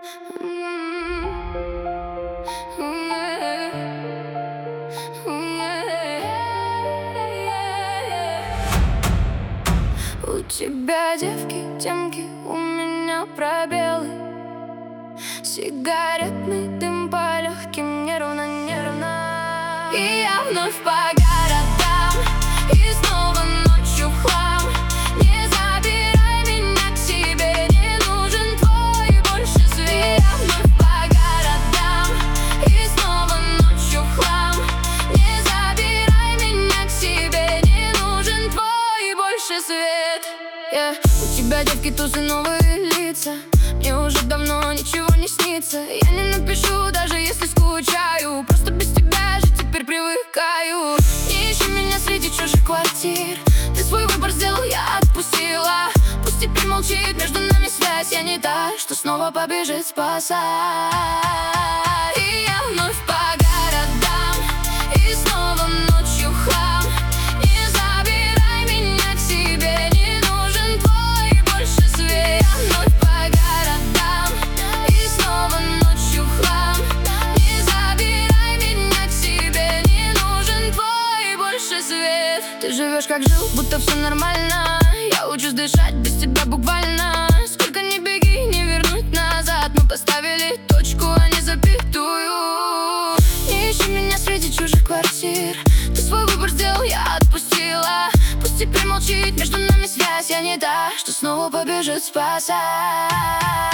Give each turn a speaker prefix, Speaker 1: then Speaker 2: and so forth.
Speaker 1: У тебя девки, темки, у меня пробелы. Сигаретный дым по легким, нервно. И я вновь по городам, и снова ночью в хлам. Не забирай меня к себе, не нужен твой больше свет. И я вновь по городам, и снова ночью в хлам. Не забирай меня к себе, не нужен твой больше свет. У тебя, девки, тузы, новые лица. Мне уже давно ничего не снится. Я не напишу, даже если скучаю. Просто без тебя же теперь привыкаю. Не ищи меня среди чужих квартир. Ты свой выбор сделал, я отпустила. Пусть теперь молчит между нами связь. Я не та, что снова побежит спасать. И я вновь по городам, и снова ночью в хлам. Не забирай меня к себе, не нужен твой больше свет. Я вновь по городам, и снова ночью в хлам. Не забирай меня к себе, не нужен твой больше свет. Ты живешь как жил, будто все нормально. Я учусь дышать без тебя буквально. Сколько ни беги, не вернуть назад. Мы поставили точку, а не запятую. Не ищи меня среди чужих квартир. Ты свой выбор сделал, я отпустила. Пусть теперь молчит между нами связь. Я не та, что снова побежит спасать.